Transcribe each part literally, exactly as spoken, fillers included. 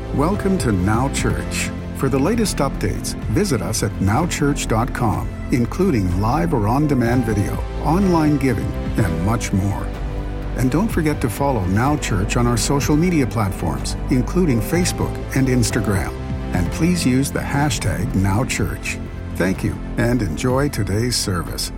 Welcome to Now Church. For the latest updates, visit us at now church dot com, including live or on-demand video, online giving, and much more. And don't forget to follow Now Church on our social media platforms, including Facebook and Instagram. And please use the hashtag NowChurch. Thank you, and enjoy today's service.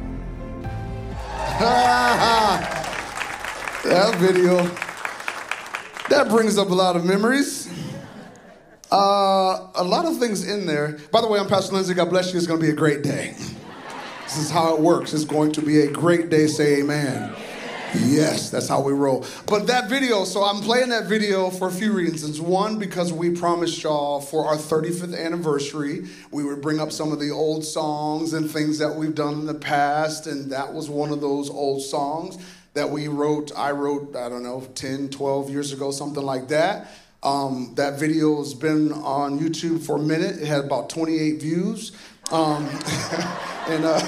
That video, that brings up a lot of memories. Uh, a lot of things in there. By the way, I'm Pastor Lindsay. God bless you. It's going to be a great day. This is how it works. It's going to be a great day. Say amen. Yes, that's how we roll. But that video, so I'm playing that video for a few reasons. One, because we promised y'all for our thirty-fifth anniversary, we would bring up some of the old songs and things that we've done in the past. And that was one of those old songs that we wrote. I wrote, I don't know, ten, twelve years ago, something like that. Um, that video has been on YouTube for a minute. It had about twenty-eight views. Um, and, uh,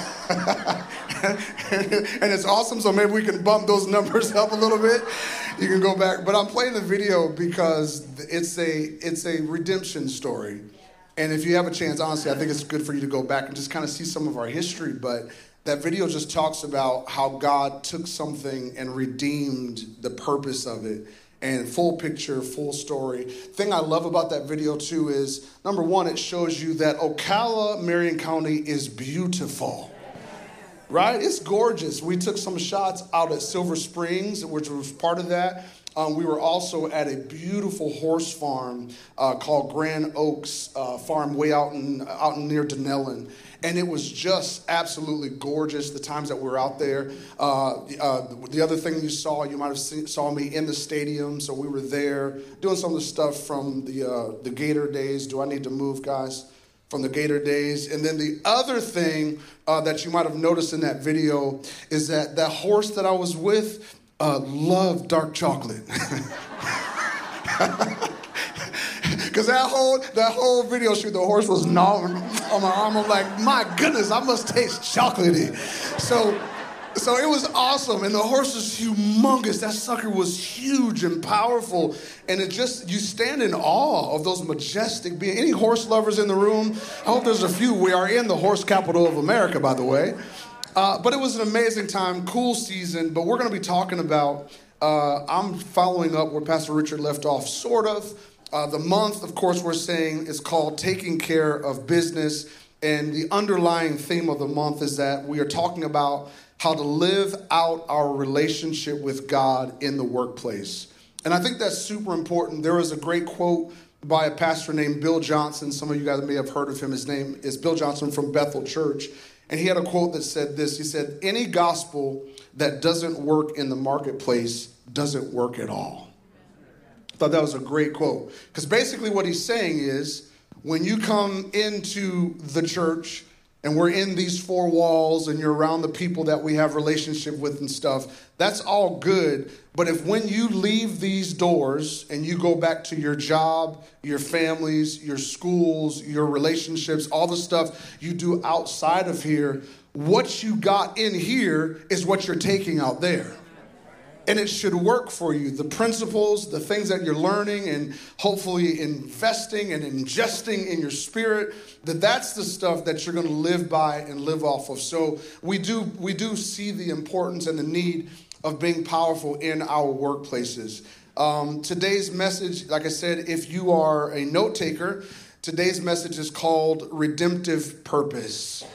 and it's awesome, so maybe we can bump those numbers up a little bit. You can go back. But I'm playing the video because it's a, it's a redemption story. And if you have a chance, honestly, I think it's good for you to go back and just kind of see some of our history. But that video just talks about how God took something and redeemed the purpose of it. And full picture, full story. Thing I love about that video too is, number one, it shows you that Ocala, Marion County is beautiful, right? It's gorgeous. We took some shots out at Silver Springs, which was part of that. Um, we were also at a beautiful horse farm uh, called Grand Oaks uh, Farm, way out in out near Dunellen. And it was just absolutely gorgeous the times that we were out there. Uh, uh, the other thing you saw, you might have seen, saw me in the stadium. So we were there doing some of the stuff from the uh, the Gator days. Do I need to move, guys? From the Gator days. And then the other thing uh, that you might have noticed in that video is that that horse that I was with uh, loved dark chocolate. Because that whole that whole video shoot, the horse was gnawing on my arm. I'm like, my goodness, I must taste chocolatey. So, so it was awesome. And the horse was humongous. That sucker was huge and powerful. And it just, you stand in awe of those majestic beings. Any horse lovers in the room? I hope there's a few. We are in the horse capital of America, by the way. Uh, but it was an amazing time, cool season. But we're going to be talking about, uh, I'm following up where Pastor Richard left off, sort of. Uh, the month, of course, we're saying is called Taking Care of Business. And the underlying theme of the month is that we are talking about how to live out our relationship with God in the workplace. And I think that's super important. There was a great quote by a pastor named Bill Johnson. Some of you guys may have heard of him. His name is Bill Johnson from Bethel Church. And he had a quote that said this. He said, any gospel that doesn't work in the marketplace doesn't work at all. I thought that was a great quote. Because basically what he's saying is, when you come into the church and we're in these four walls and you're around the people that we have relationship with and stuff, that's all good. But if when you leave these doors and you go back to your job, your families, your schools, your relationships, all the stuff you do outside of here, what you got in here is what you're taking out there. And it should work for you. The principles, the things that you're learning and hopefully investing and ingesting in your spirit, that that's the stuff that you're going to live by and live off of. So we do we do see the importance and the need of being powerful in our workplaces. Um, today's message, like I said, if you are a note taker, today's message is called Redemptive Purpose.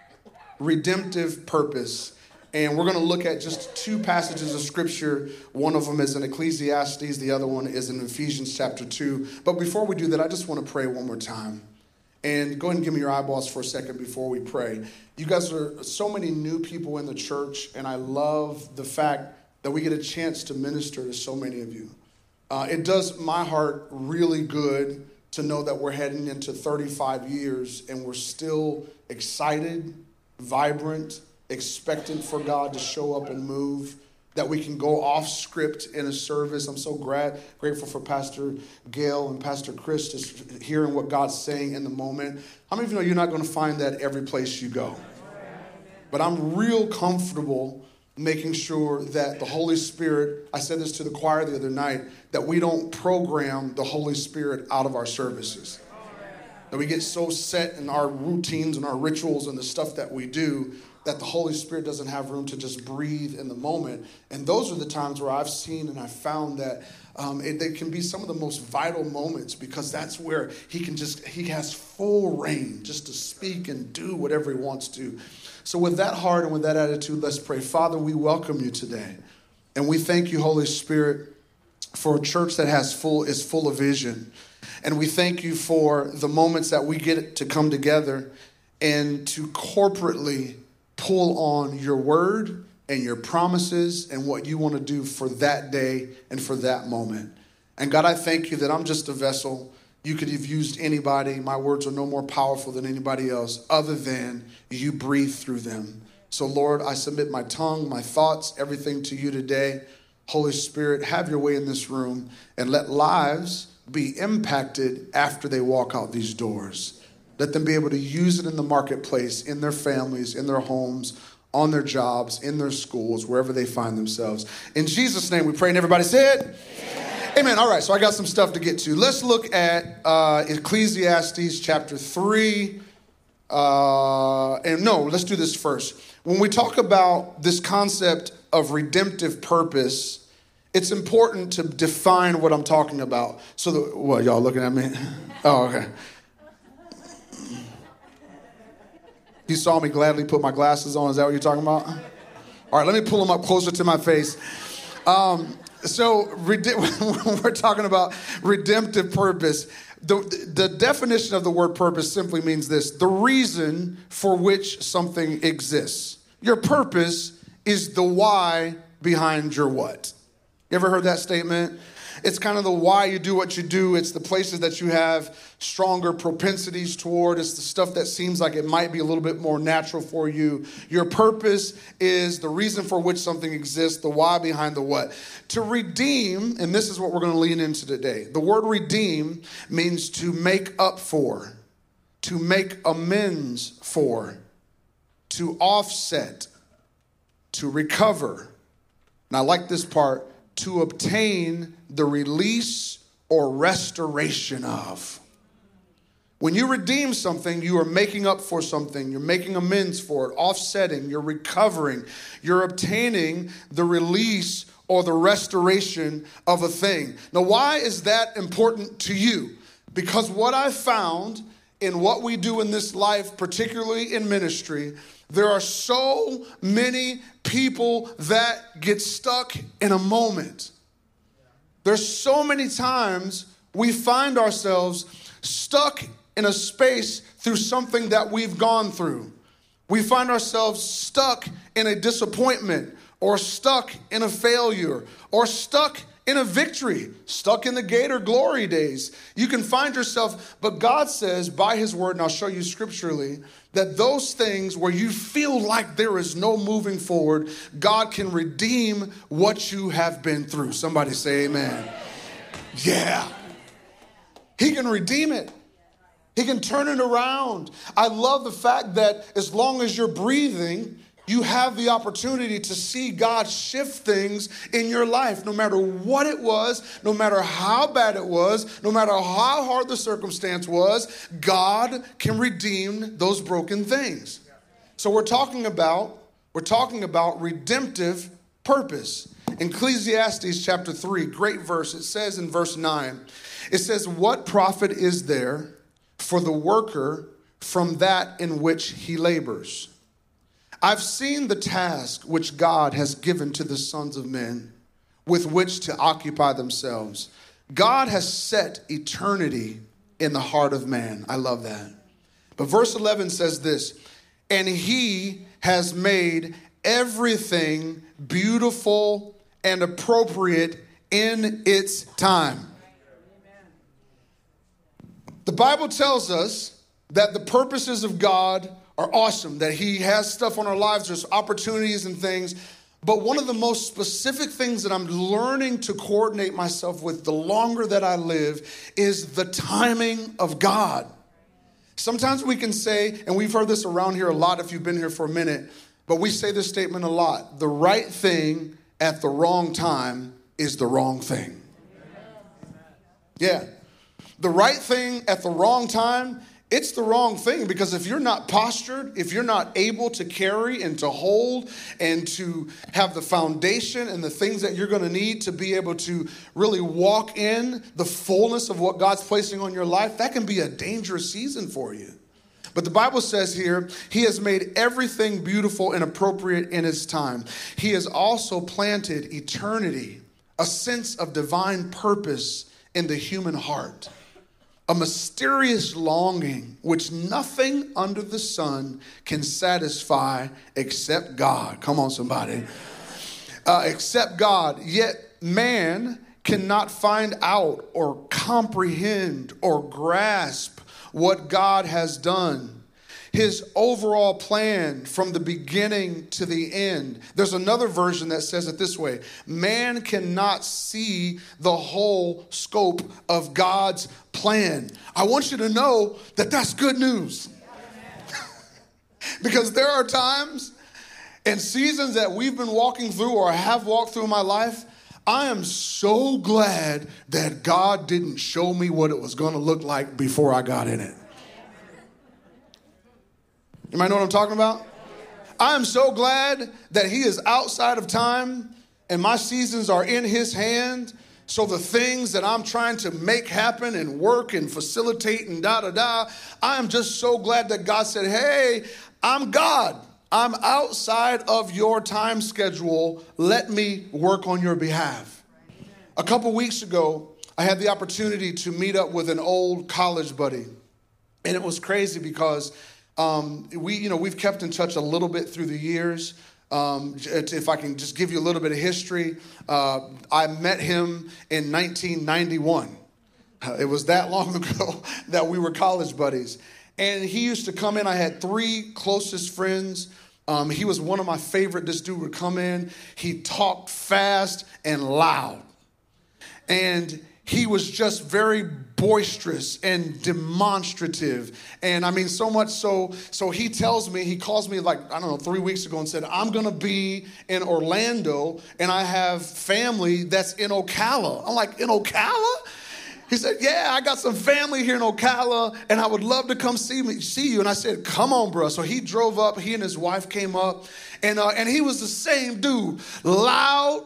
Redemptive Purpose. And we're going to look at just two passages of Scripture. One of them is in Ecclesiastes. The other one is in Ephesians chapter two. But before we do that, I just want to pray one more time. And go ahead and give me your eyeballs for a second before we pray. You guys are so many new people in the church, and I love the fact that we get a chance to minister to so many of you. Uh, it does my heart really good to know that we're heading into thirty-five years, and we're still excited, vibrant, expectant for God to show up and move, that we can go off script in a service. I'm so glad, grateful for Pastor Gail and Pastor Chris, just hearing what God's saying in the moment. How many of you know you're not going to find that every place you go? But I'm real comfortable making sure that the Holy Spirit, I said this to the choir the other night, that we don't program the Holy Spirit out of our services. That we get so set in our routines and our rituals and the stuff that we do that the Holy Spirit doesn't have room to just breathe in the moment. And those are the times where I've seen and I've found that um, it, they can be some of the most vital moments, because that's where he can just, he has full reign just to speak and do whatever he wants to. So with that heart and with that attitude, let's pray. Father, we welcome you today. And we thank you, Holy Spirit, for a church that has full, is full of vision. And we thank you for the moments that we get to come together and to corporately pull on your word and your promises and what you want to do for that day and for that moment. And God, I thank you that I'm just a vessel. You could have used anybody. My words are no more powerful than anybody else other than you breathe through them. So Lord, I submit my tongue, my thoughts, everything to you today. Holy Spirit, have your way in this room and let lives be impacted after they walk out these doors. Let them be able to use it in the marketplace, in their families, in their homes, on their jobs, in their schools, wherever they find themselves. In Jesus' name we pray, and everybody said, Amen. Amen. All right, so I got some stuff to get to. Let's look at uh, Ecclesiastes chapter three. Uh, and no, let's do this first. When we talk about this concept of redemptive purpose, it's important to define what I'm talking about. So, the, what, y'all looking at me? Oh, okay. You saw me gladly put my glasses on. Is that what you're talking about? All right, let me pull them up closer to my face. Um, so when we're talking about redemptive purpose, the, the definition of the word purpose simply means this: the reason for which something exists. Your purpose is the why behind your what. You ever heard that statement? It's kind of the why you do what you do. It's the places that you have stronger propensities toward. It's the stuff that seems like it might be a little bit more natural for you. Your purpose is the reason for which something exists, the why behind the what. To redeem, and this is what we're going to lean into today. The word redeem means to make up for, to make amends for, to offset, to recover. And I like this part, to obtain the release or restoration of. When you redeem something, you are making up for something. You're making amends for it, offsetting, you're recovering. You're obtaining the release or the restoration of a thing. Now, why is that important to you? Because what I found in what we do in this life, particularly in ministry, there are so many people that get stuck in a moment. There's so many times we find ourselves stuck in a space through something that we've gone through. We find ourselves stuck in a disappointment, or stuck in a failure, or stuck in a victory, stuck in the Gator glory days. You can find yourself, but God says by his word, and I'll show you scripturally, that those things where you feel like there is no moving forward, God can redeem what you have been through. Somebody say amen. Yeah. He can redeem it. He can turn it around. I love the fact that as long as you're breathing, you have the opportunity to see God shift things in your life, no matter what it was, no matter how bad it was, no matter how hard the circumstance was, God can redeem those broken things. So we're talking about, we're talking about redemptive purpose. Ecclesiastes chapter three, great verse. It says in verse nine, it says, "What profit is there for the worker from that in which he labors? I've seen the task which God has given to the sons of men with which to occupy themselves. God has set eternity in the heart of man." I love that. But verse eleven says this, "And he has made everything beautiful and appropriate in its time." The Bible tells us that the purposes of God are awesome, that he has stuff on our lives, there's opportunities and things. But one of the most specific things that I'm learning to coordinate myself with the longer that I live is the timing of God. Sometimes we can say, and we've heard this around here a lot if you've been here for a minute, But we say this statement a lot. The right thing at the wrong time is the wrong thing. Yeah. The right thing at the wrong time, it's the wrong thing, because if you're not postured, if you're not able to carry and to hold and to have the foundation and the things that you're going to need to be able to really walk in the fullness of what God's placing on your life, that can be a dangerous season for you. But the Bible says here, he has made everything beautiful and appropriate in its time. He has also planted eternity, a sense of divine purpose in the human heart. A mysterious longing which nothing under the sun can satisfy except God. Come on, somebody. Uh, except God. Yet man cannot find out or comprehend or grasp what God has done. His overall plan from the beginning to the end. There's another version that says it this way. Man cannot see the whole scope of God's plan. I want you to know that that's good news. Because there are times and seasons that we've been walking through or have walked through in my life, I am so glad that God didn't show me what it was going to look like before I got in it. You might know what I'm talking about? I am so glad that he is outside of time and my seasons are in his hand. So the things that I'm trying to make happen and work and facilitate and da da da, I am just so glad that God said, hey, I'm God. I'm outside of your time schedule. Let me work on your behalf. A couple weeks ago, I had the opportunity to meet up with an old college buddy. And it was crazy because Um, we, you know, we've kept in touch a little bit through the years. Um, if I can just give you a little bit of history, uh, I met him in nineteen ninety-one. Uh, it was that long ago that we were college buddies. And he used to come in. I had three closest friends. Um, he was one of my favorite. This dude would come in. He talked fast and loud. And he was just very boisterous and demonstrative. And I mean, so much so, so he tells me, he calls me like, I don't know, three weeks ago and said, I'm going to be in Orlando and I have family that's in Ocala. I'm like, in Ocala? He said, yeah, I got some family here in Ocala and I would love to come see me, see you. And I said, come on, bro. So he drove up, he and his wife came up and, uh, and he was the same dude, loud,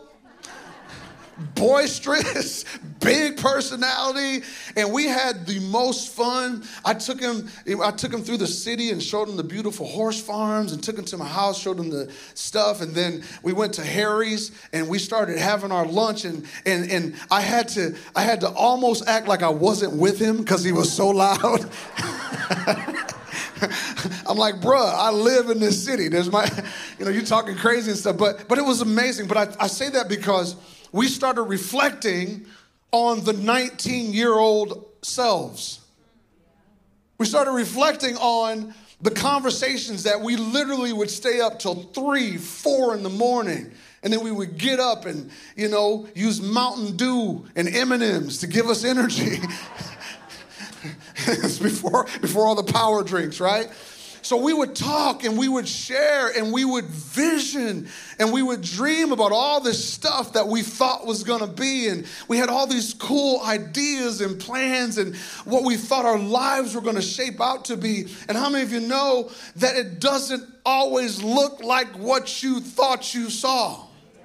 boisterous, big personality, and we had the most fun. I took him, I took him through the city and showed him the beautiful horse farms and took him to my house, showed him the stuff, and then we went to Harry's and we started having our lunch, and and and I had to I had to almost act like I wasn't with him because he was so loud. I'm like, bruh, I live in this city. There's my, you know, you're talking crazy and stuff, but but it was amazing. But I, I say that because we started reflecting on the nineteen-year-old selves. We started reflecting on the conversations that we literally would stay up till three, four in the morning. And then we would get up and, you know, use Mountain Dew and M and M's to give us energy. before, before all the power drinks, right? So we would talk and we would share and we would vision and we would dream about all this stuff that we thought was going to be. And we had all these cool ideas and plans and what we thought our lives were going to shape out to be. And how many of you know that it doesn't always look like what you thought you saw?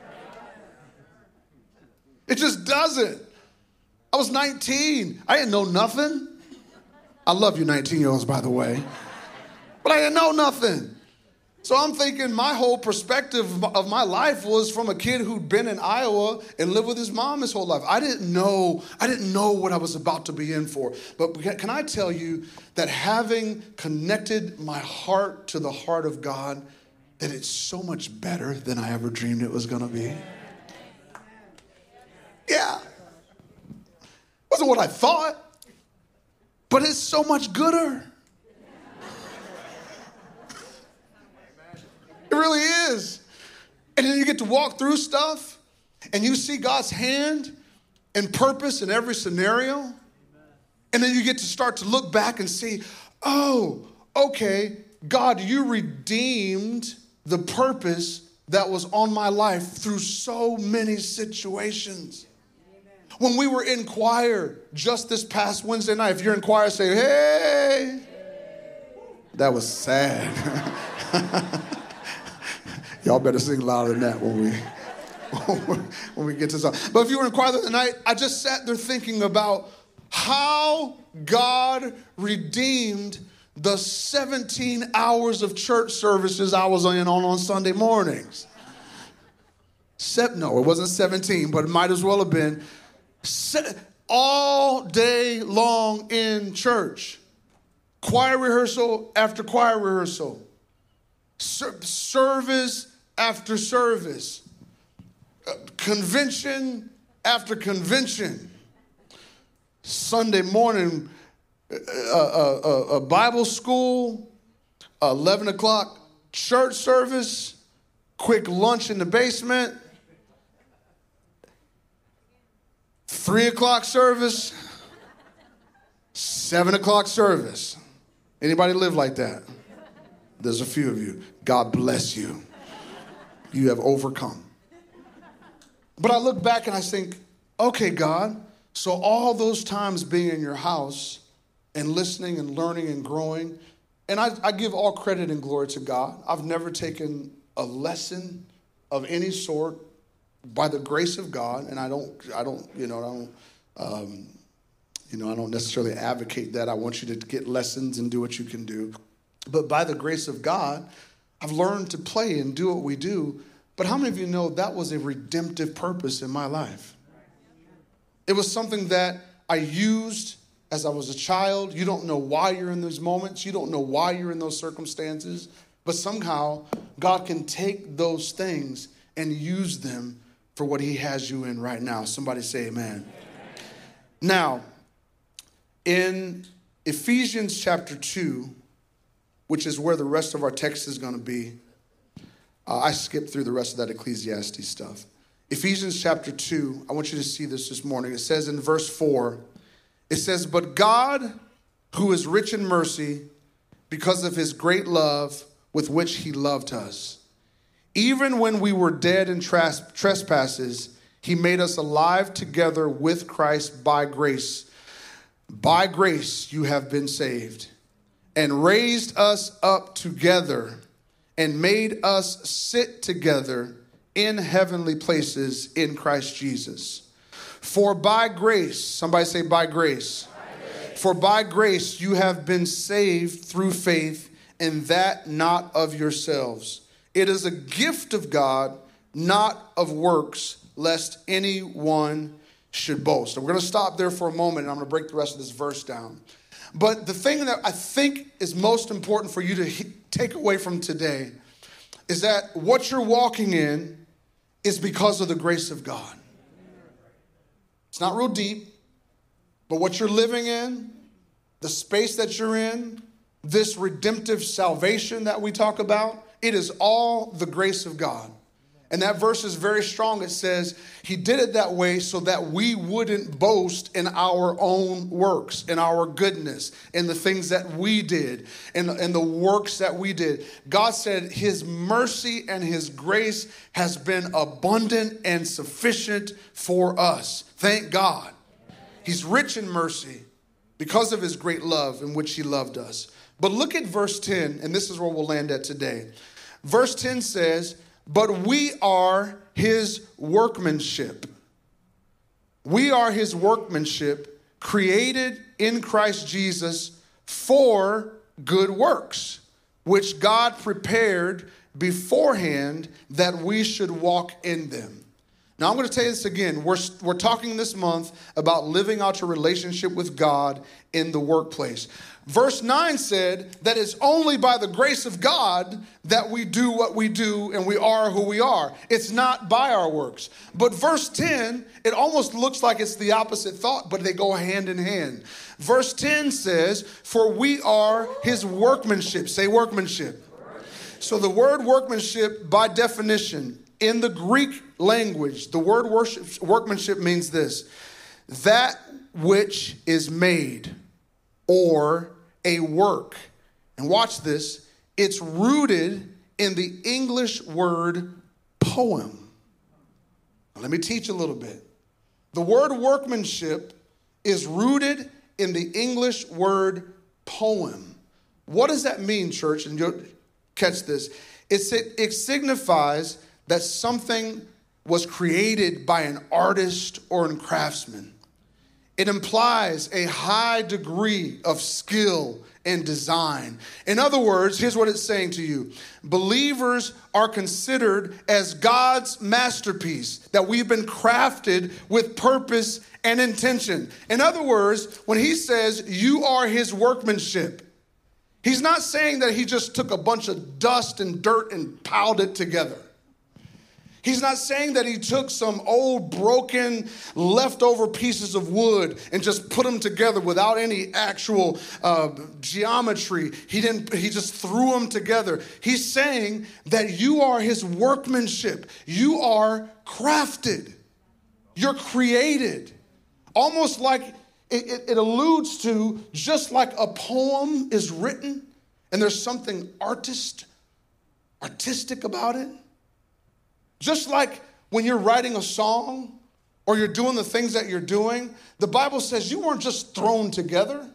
It just doesn't. I was nineteen. I didn't know nothing. I love you nineteen-year-olds, by the way. But I didn't know nothing. So I'm thinking my whole perspective of my life was from a kid who'd been in Iowa and lived with his mom his whole life. I didn't know, I didn't know what I was about to be in for. But can I tell you that having connected my heart to the heart of God, that it's so much better than I ever dreamed it was going to be? Yeah. Wasn't what I thought, but it's so much gooder. It really is. And then you get to walk through stuff and you see God's hand and purpose in every scenario. And then you get to start to look back and see, oh, okay, God, you redeemed the purpose that was on my life through so many situations. When we were in choir just this past Wednesday night, if you're in choir, say, hey. That was sad. Y'all better sing louder than that when we when we get to song. But if you were in choir the night, I just sat there thinking about how God redeemed the seventeen hours of church services I was in on on Sunday mornings. Se- no, it wasn't seventeen, but it might as well have been. Se- all day long in church. Choir rehearsal after choir rehearsal. Ser- service after service. Uh, convention after convention. Sunday morning, uh, uh, uh, uh, Bible school, eleven o'clock church service, quick lunch in the basement, three o'clock service, seven o'clock service. Anybody live like that? There's a few of you. God bless you. You have overcome. But I look back and I think, okay, God, so all those times being in your house and listening and learning and growing, and I, I give all credit and glory to God. I've never taken a lesson of any sort by the grace of God, and I don't, I don't, you know, I don't, um, you know, I don't necessarily advocate that. I want you to get lessons and do what you can do, but by the grace of God, I've learned to play and do what we do. But how many of you know that was a redemptive purpose in my life? It was something that I used as I was a child. You don't know why you're in those moments. You don't know why you're in those circumstances. But somehow God can take those things and use them for what he has you in right now. Somebody say amen. Amen. Now, in Ephesians chapter two, which is where the rest of our text is going to be, uh, I skipped through the rest of that Ecclesiastes stuff. Ephesians chapter two, I want you to see this this morning. It says in verse four, it says, but God, who is rich in mercy, because of his great love with which he loved us, even when we were dead in tras- trespasses, he made us alive together with Christ by grace. By grace you have been saved, and raised us up together and made us sit together in heavenly places in Christ Jesus. For by grace, somebody say by grace. By grace. For by grace you have been saved through faith, and that not of yourselves. It is a gift of God, not of works, lest anyone should boast. And we're going to stop there for a moment, and I'm going to break the rest of this verse down. But the thing that I think is most important for you to he- take away from today is that what you're walking in is because of the grace of God. It's not real deep, but what you're living in, the space that you're in, this redemptive salvation that we talk about, it is all the grace of God. And that verse is very strong. It says he did it that way so that we wouldn't boast in our own works, in our goodness, in the things that we did, in, in the works that we did. God said his mercy and his grace has been abundant and sufficient for us. Thank God. He's rich in mercy because of his great love in which he loved us. But look at verse ten, and this is where we'll land at today. Verse ten says, but we are his workmanship. We are his workmanship, created in Christ Jesus for good works, which God prepared beforehand that we should walk in them. Now, I'm going to tell you this again. We're, we're talking this month about living out your relationship with God in the workplace. Verse nine said that it's only by the grace of God that we do what we do and we are who we are. It's not by our works. But verse ten, it almost looks like it's the opposite thought, but they go hand in hand. Verse ten says, for we are his workmanship. Say workmanship. So the word workmanship, by definition, in the Greek language, the word worship, workmanship means this: that which is made, or a work. And watch this, it's rooted in the English word poem. Now, let me teach a little bit. The word workmanship is rooted in the English word poem. What does that mean, church? And you'll catch this. It, it signifies that something was created by an artist or a craftsman. It implies a high degree of skill and design. In other words, here's what it's saying to you. Believers are considered as God's masterpiece that we've been crafted with purpose and intention. In other words, when he says you are his workmanship, he's not saying that he just took a bunch of dust and dirt and piled it together. He's not saying that he took some old, broken, leftover pieces of wood and just put them together without any actual uh, geometry. He didn't. He just threw them together. He's saying that you are his workmanship. You are crafted. You're created. Almost like it, it, it alludes to just like a poem is written and there's something artist, artistic about it. Just like when you're writing a song or you're doing the things that you're doing, the Bible says you weren't just thrown together.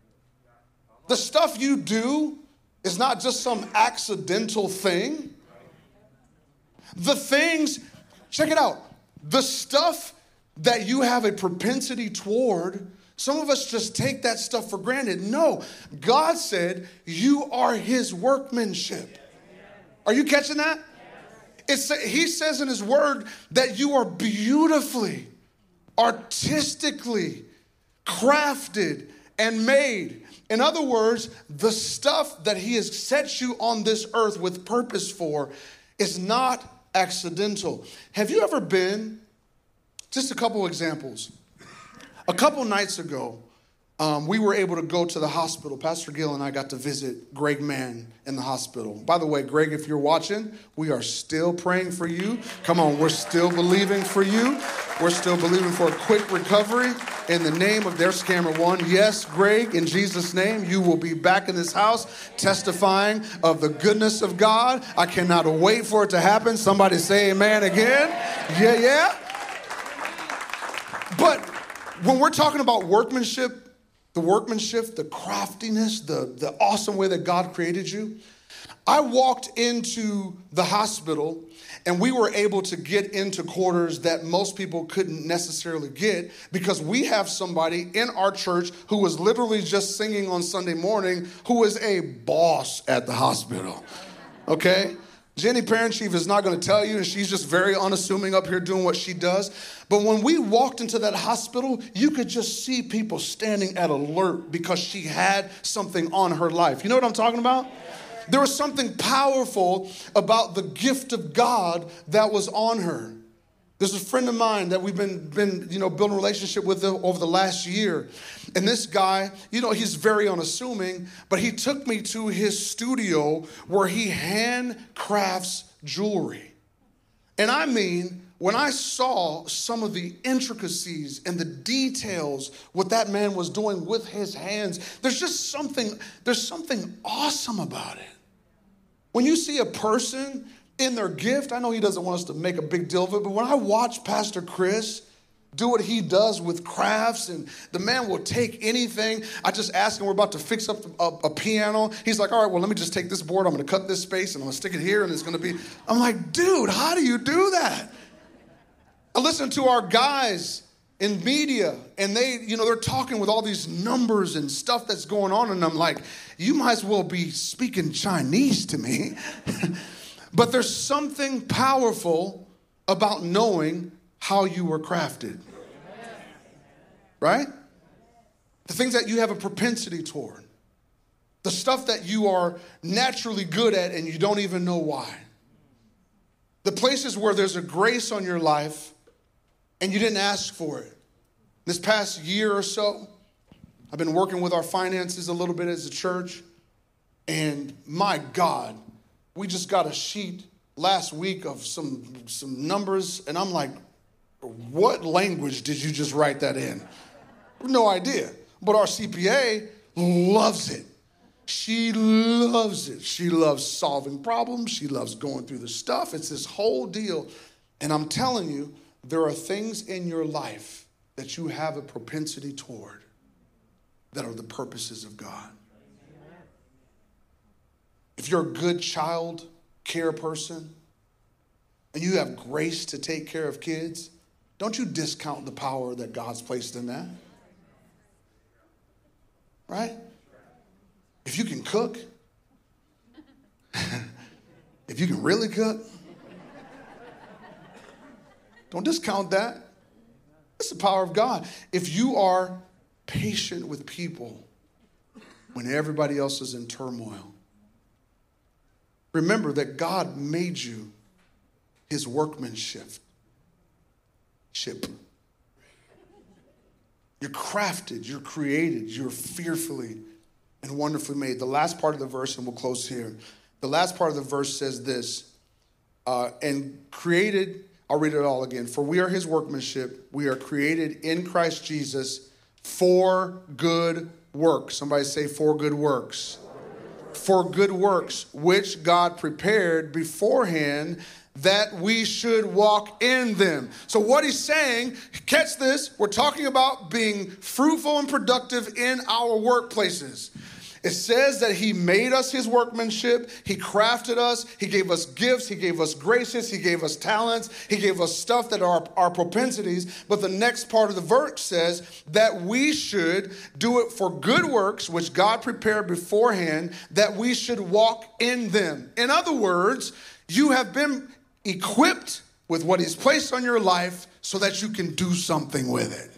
The stuff you do is not just some accidental thing. The things, check it out, the stuff that you have a propensity toward, some of us just take that stuff for granted. No, God said you are his workmanship. Are you catching that? It's, he says in his word that you are beautifully, artistically crafted and made. In other words, the stuff that he has set you on this earth with purpose for is not accidental. Have you ever been, just a couple examples. A couple nights ago, Um, we were able to go to the hospital. Pastor Gill and I got to visit Greg Mann in the hospital. By the way, Greg, if you're watching, we are still praying for you. Come on, we're still believing for you. We're still believing for a quick recovery in the name of, there's camera one. Yes, Greg, in Jesus' name, you will be back in this house testifying of the goodness of God. I cannot wait for it to happen. Somebody say amen again. Yeah, yeah. But when we're talking about workmanship, the workmanship, the craftiness, the, the awesome way that God created you. I walked into the hospital and we were able to get into quarters that most people couldn't necessarily get because we have somebody in our church who was literally just singing on Sunday morning who is a boss at the hospital, okay? Jenny Parent Chief is not going to tell you, and she's just very unassuming up here doing what she does. But when we walked into that hospital, you could just see people standing at alert because she had something on her life. You know what I'm talking about? There was something powerful about the gift of God that was on her. There's a friend of mine that we've been, been you know, building a relationship with over the last year. And this guy, you know, he's very unassuming, but he took me to his studio where he handcrafts jewelry. And I mean, when I saw some of the intricacies and the details, what that man was doing with his hands, there's just something, there's something awesome about it. When you see a person in their gift, I know he doesn't want us to make a big deal of it, but when I watch Pastor Chris do what he does with crafts, and the man will take anything. I just asked him, we're about to fix up a, a piano. He's like, all right, well, let me just take this board. I'm going to cut this space, and I'm going to stick it here, and it's going to be. I'm like, dude, how do you do that? I listen to our guys in media, and they, you know, they're talking with all these numbers and stuff that's going on, and I'm like, you might as well be speaking Chinese to me. But there's something powerful about knowing how you were crafted. Right? The things that you have a propensity toward. The stuff that you are naturally good at and you don't even know why. The places where there's a grace on your life and you didn't ask for it. This past year or so, I've been working with our finances a little bit as a church. And my God, we just got a sheet last week of some, some numbers. And I'm like, what language did you just write that in? No idea. But our C P A loves it. She loves it. She loves solving problems. She loves going through the stuff. It's this whole deal. And I'm telling you, there are things in your life that you have a propensity toward that are the purposes of God. If you're a good child care person and you have grace to take care of kids, don't you discount the power that God's placed in that. Right? If you can cook, if you can really cook, don't discount that. It's the power of God. If you are patient with people when everybody else is in turmoil, remember that God made you his workmanship. Ship. You're crafted, you're created, you're fearfully and wonderfully made. The last part of the verse, and we'll close here. The last part of the verse says this, uh, and created, I'll read it all again. For we are his workmanship. We are created in Christ Jesus for good works. Somebody say for good works. For good works, which God prepared beforehand that we should walk in them. So what he's saying, catch this, we're talking about being fruitful and productive in our workplaces. It says that he made us his workmanship. He crafted us. He gave us gifts. He gave us graces. He gave us talents. He gave us stuff that are our propensities. But the next part of the verse says that we should do it for good works, which God prepared beforehand, that we should walk in them. In other words, you have been equipped with what he's placed on your life so that you can do something with it.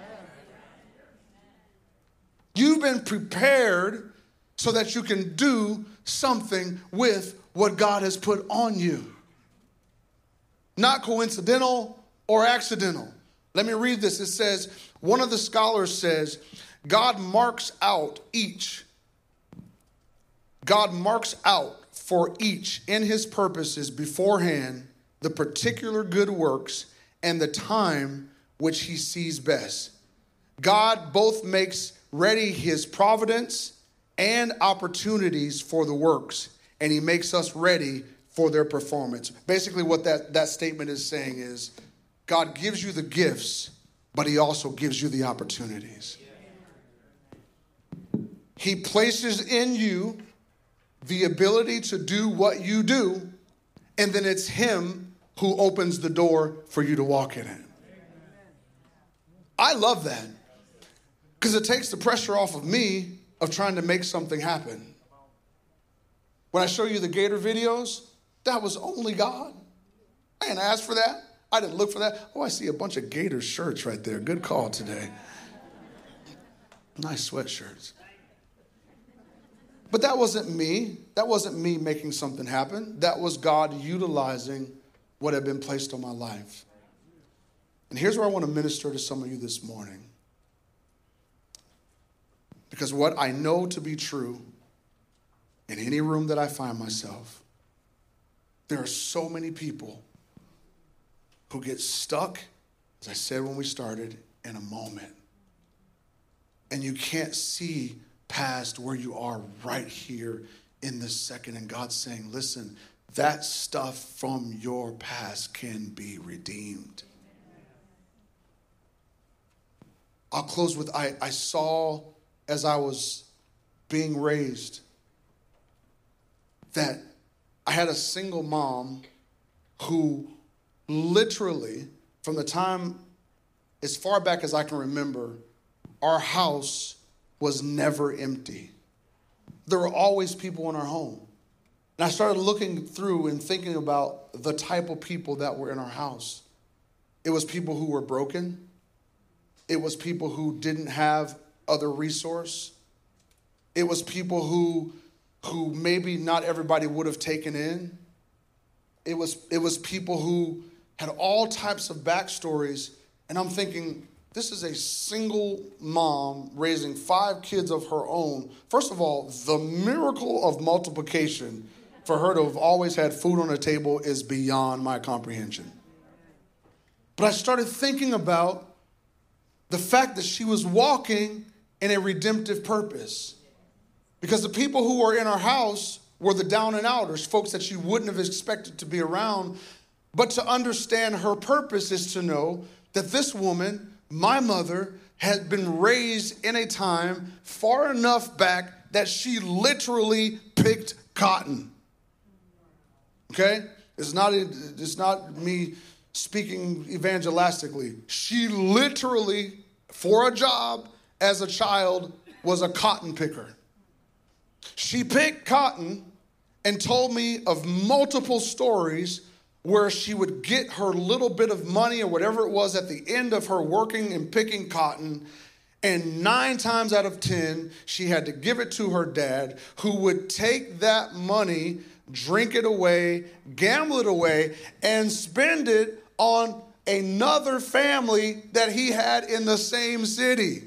You've been prepared so that you can do something with what God has put on you. Not coincidental or accidental. Let me read this. It says, one of the scholars says, God marks out each. God marks out for each in his purposes beforehand the particular good works and the time which he sees best. God both makes ready his providence and opportunities for the works, and he makes us ready for their performance. Basically what that, that statement is saying is God gives you the gifts, but he also gives you the opportunities. He places in you the ability to do what you do, and then it's him who opens the door for you to walk in it. I love that because it takes the pressure off of me of trying to make something happen. When I show you the Gator videos, that was only God. I didn't ask for that. I didn't look for that. Oh, I see a bunch of Gator shirts right there. Good call today. Nice sweatshirts. But that wasn't me. That wasn't me making something happen. That was God utilizing what had been placed on my life. And here's where I want to minister to some of you this morning. Because what I know to be true in any room that I find myself, there are so many people who get stuck, as I said when we started, in a moment. And you can't see past where you are right here in this second. And God's saying, listen, that stuff from your past can be redeemed. I'll close with, I, I saw as I was being raised that I had a single mom who literally, from the time as far back as I can remember, our house was never empty. There were always people in our home. And I started looking through and thinking about the type of people that were in our house. It was people who were broken. It was people who didn't have other resource. It was people who, who maybe not everybody would have taken in. It was, it was people who had all types of backstories. And I'm thinking, this is a single mom raising five kids of her own. First of all, the miracle of multiplication for her to have always had food on the table is beyond my comprehension. But I started thinking about the fact that she was walking in a redemptive purpose. Because the people who were in our house were the down and outers, folks that you wouldn't have expected to be around. But to understand her purpose is to know that this woman, my mother, had been raised in a time far enough back that she literally picked cotton. Okay? It's not, it's not me speaking evangelistically. She literally, for a job as a child, was a cotton picker. She picked cotton and told me of multiple stories where she would get her little bit of money or whatever it was at the end of her working and picking cotton, and nine times out of ten, she had to give it to her dad, who would take that money, drink it away, gamble it away, and spend it on another family that he had in the same city.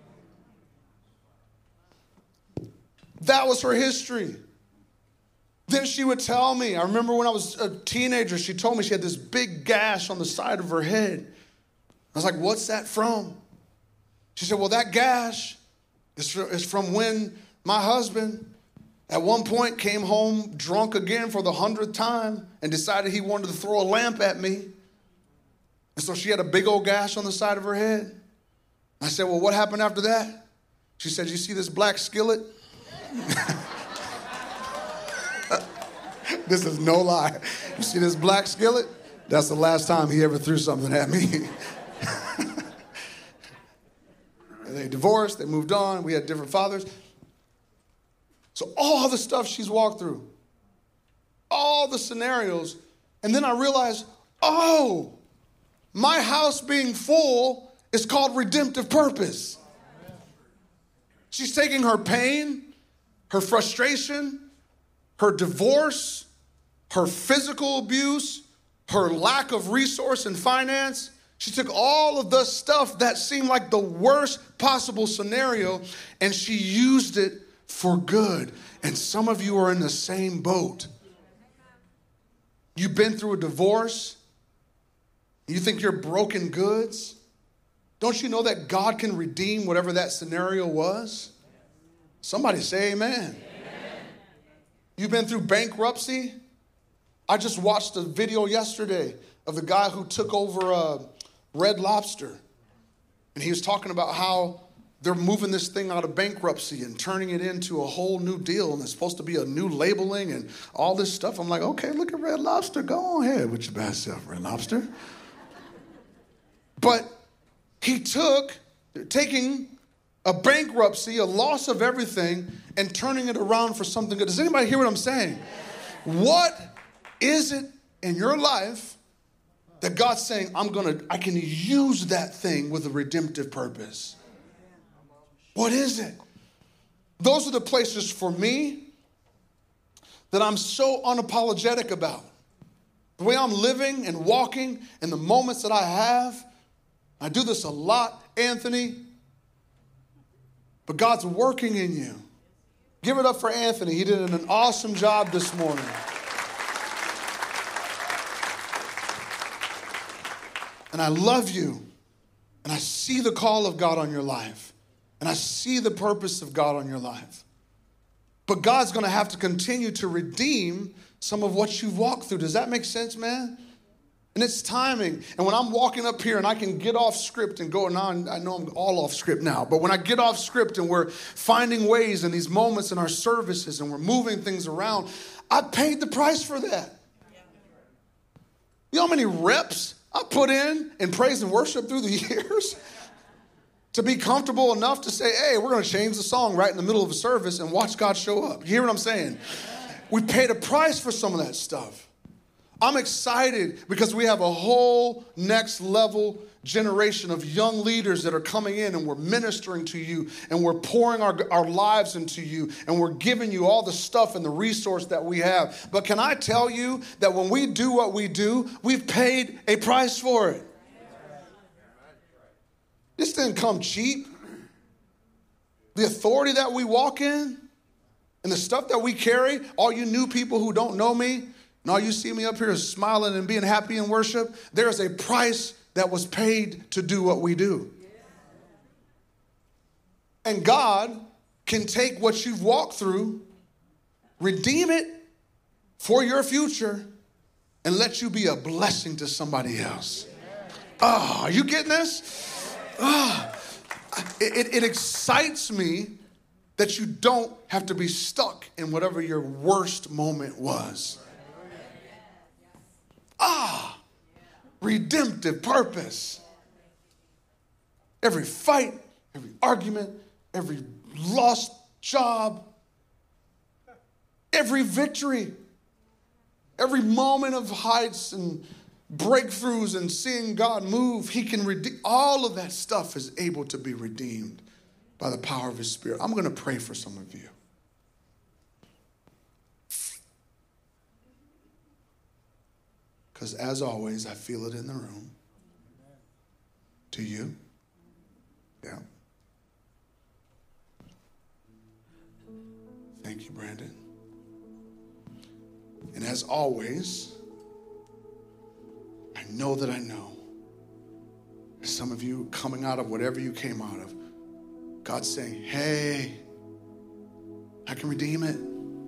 That was her history. Then she would tell me, I remember when I was a teenager, she told me she had this big gash on the side of her head. I was like, what's that from? She said, well, that gash is from when my husband at one point came home drunk again for the hundredth time and decided he wanted to throw a lamp at me. And so she had a big old gash on the side of her head. I said, well, what happened after that? She said, you see this black skillet? This is no lie. You see this black skillet? That's the last time he ever threw something at me. And they divorced, they moved on, we had different fathers. So all the stuff she's walked through, all the scenarios, and then I realized, oh, my house being full is called redemptive purpose. She's taking her pain, her frustration, her divorce, her physical abuse, her lack of resource and finance. She took all of the stuff that seemed like the worst possible scenario, and she used it for good. And some of you are in the same boat. You've been through a divorce. You think you're broken goods. Don't you know that God can redeem whatever that scenario was? Somebody say amen. Amen. You've been through bankruptcy. I just watched a video yesterday of the guy who took over uh, Red Lobster. And he was talking about how they're moving this thing out of bankruptcy and turning it into a whole new deal. And it's supposed to be a new labeling and all this stuff. I'm like, okay, look at Red Lobster. Go on ahead with your bad self, Red Lobster. But he took, taking a bankruptcy, a loss of everything, and turning it around for something good. Does anybody hear what I'm saying? What is it in your life that God's saying, I'm gonna, I can use that thing with a redemptive purpose? What is it? Those are the places for me that I'm so unapologetic about. The way I'm living and walking and the moments that I have. I do this a lot, Anthony. But God's working in you. Give it up for Anthony. He did an awesome job this morning. And I love you. And I see the call of God on your life. And I see the purpose of God on your life. But God's going to have to continue to redeem some of what you've walked through. Does that make sense, man? And it's timing. And when I'm walking up here and I can get off script and go, now I know I'm all off script now, but when I get off script and we're finding ways in these moments in our services and we're moving things around, I paid the price for that. You know how many reps I put in in praise and worship through the years to be comfortable enough to say, hey, we're going to change the song right in the middle of a service and watch God show up. You hear what I'm saying? We paid a price for some of that stuff. I'm excited because we have a whole next level generation of young leaders that are coming in, and we're ministering to you and we're pouring our, our lives into you and we're giving you all the stuff and the resource that we have. But can I tell you that when we do what we do, we've paid a price for it. This didn't come cheap. The authority that we walk in and the stuff that we carry, all you new people who don't know me, and all you see me up here smiling and being happy in worship, there is a price that was paid to do what we do. And God can take what you've walked through, redeem it for your future, and let you be a blessing to somebody else. Oh, are you getting this? Oh, it, it, it excites me that you don't have to be stuck in whatever your worst moment was. Ah, redemptive purpose. Every fight, every argument, every lost job, every victory, every moment of heights and breakthroughs and seeing God move, he can redeem. All of that stuff is able to be redeemed by the power of his Spirit. I'm going to pray for some of you. Because as always, I feel it in the room. Do you? Yeah. Thank you, Brandon. And as always, I know that I know. Some of you coming out of whatever you came out of, God's saying, hey, I can redeem it.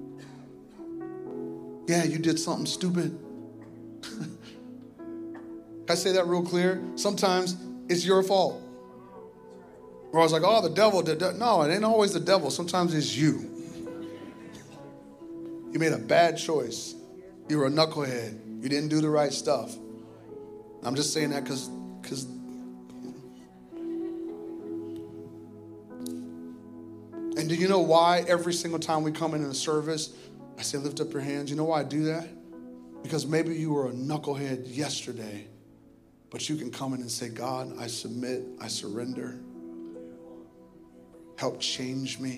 Yeah, you did something stupid. Can I say that real clear? Sometimes it's your fault. Where I was like, oh, the devil did that. No, it ain't always the devil. Sometimes it's you. You made a bad choice. You were a knucklehead. You didn't do the right stuff. I'm just saying that because because and do you know why every single time we come into the service, I say, lift up your hands? You know why I do that? Because maybe you were a knucklehead yesterday, but you can come in and say, God, I submit, I surrender. Help change me.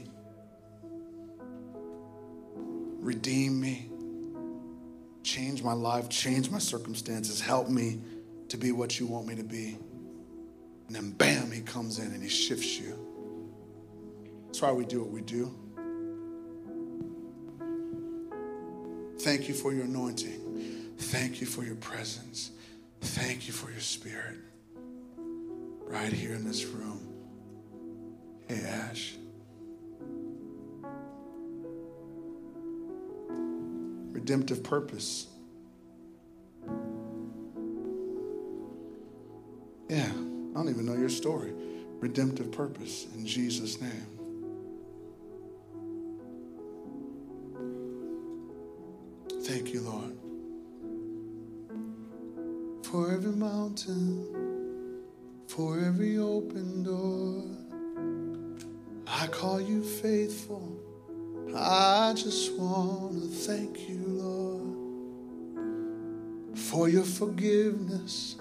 Redeem me. Change my life, change my circumstances. Help me to be what you want me to be. And then bam, he comes in and he shifts you. That's why we do what we do. Thank you for your anointing. Thank you for your presence. Thank you for your Spirit. Right here in this room. Hey, Ash. Redemptive purpose. Yeah, I don't even know your story. Redemptive purpose in Jesus' name. Thank you, Lord. For every mountain, for every open door, I call you faithful. I just want to thank you, Lord, for your forgiveness,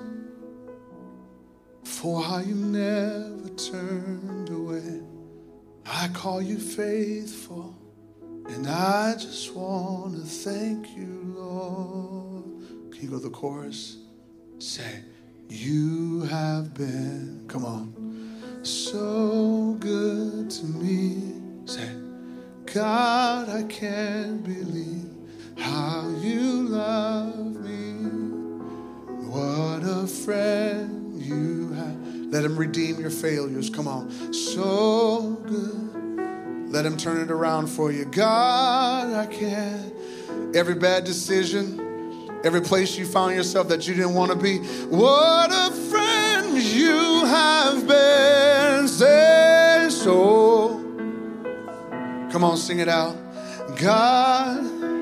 for how you never turned away. I call you faithful, and I just want to thank you, Lord. Can you go to the chorus? Say, you have been, come on, so good to me. Say, God, I can't believe how you love me. What a friend you have. Let him redeem your failures. Come on. So good. Let him turn it around for you. God, I can't. Every bad decision, every place you found yourself that you didn't want to be. What a friend you have been. Say so. Come on, sing it out. God,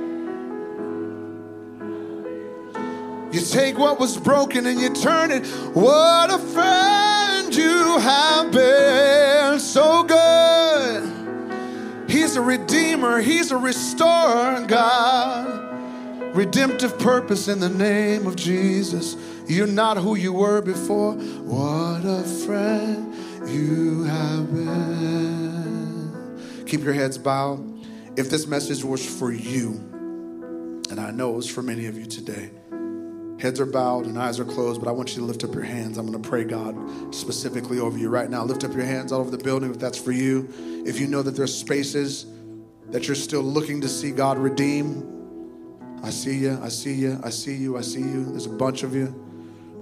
you take what was broken and you turn it. What a friend you have been. So good. He's a redeemer. He's a restorer, God. Redemptive purpose in the name of Jesus. You're not who you were before. What a friend you have been. Keep your heads bowed. If this message was for you, and I know it was for many of you today, heads are bowed and eyes are closed, but I want you to lift up your hands. I'm going to pray, God, specifically over you right now. Lift up your hands all over the building if that's for you. If you know that there's spaces that you're still looking to see God redeem, I see you, I see you, I see you, I see you. There's a bunch of you.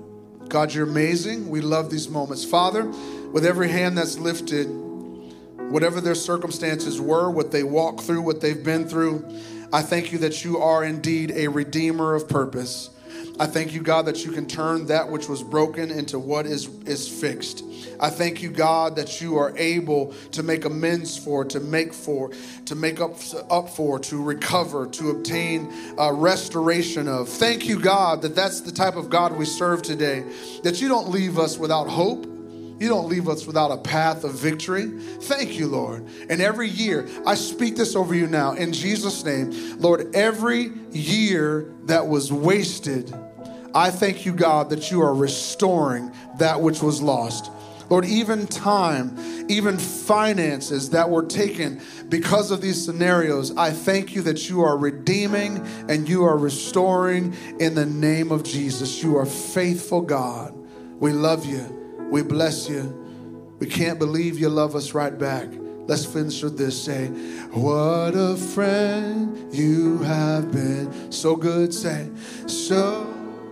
God, you're amazing. We love these moments. Father, with every hand that's lifted, whatever their circumstances were, what they walked through, what they've been through. I thank you that you are indeed a redeemer of purpose. I thank you, God, that you can turn that which was broken into what is, is fixed. I thank you, God, that you are able to make amends for, to make for, to make up, up for, to recover, to obtain uh, restoration of. Thank you, God, that that's the type of God we serve today, that you don't leave us without hope. You don't leave us without a path of victory. Thank you, Lord. And every year, I speak this over you now in Jesus' name. Lord, every year that was wasted, I thank you, God, that you are restoring that which was lost. Lord, even time, even finances that were taken because of these scenarios, I thank you that you are redeeming and you are restoring in the name of Jesus. You are faithful, God. We love you. We bless you. We can't believe you love us right back. Let's finish with this. Say, what a friend you have been. So good. Say, so.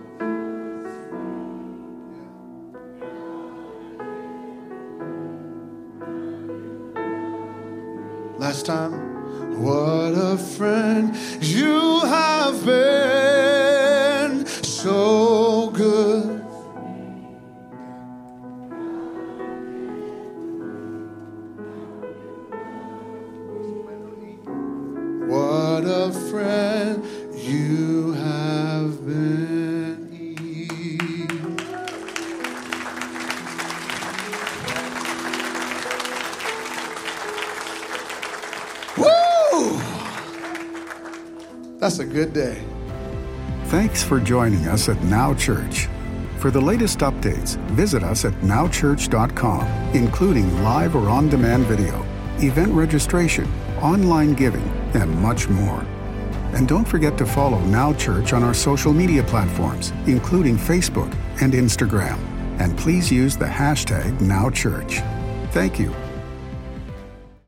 Last time. What a friend you have been. So good. What a friend you have been. Woo! That's a good day. Thanks for joining us at Now Church. For the latest updates, visit us at now church dot com, including live or on-demand video, event registration, online giving, and much more. And don't forget to follow Now Church on our social media platforms, including Facebook and Instagram. And please use the hashtag Now Church. Thank you.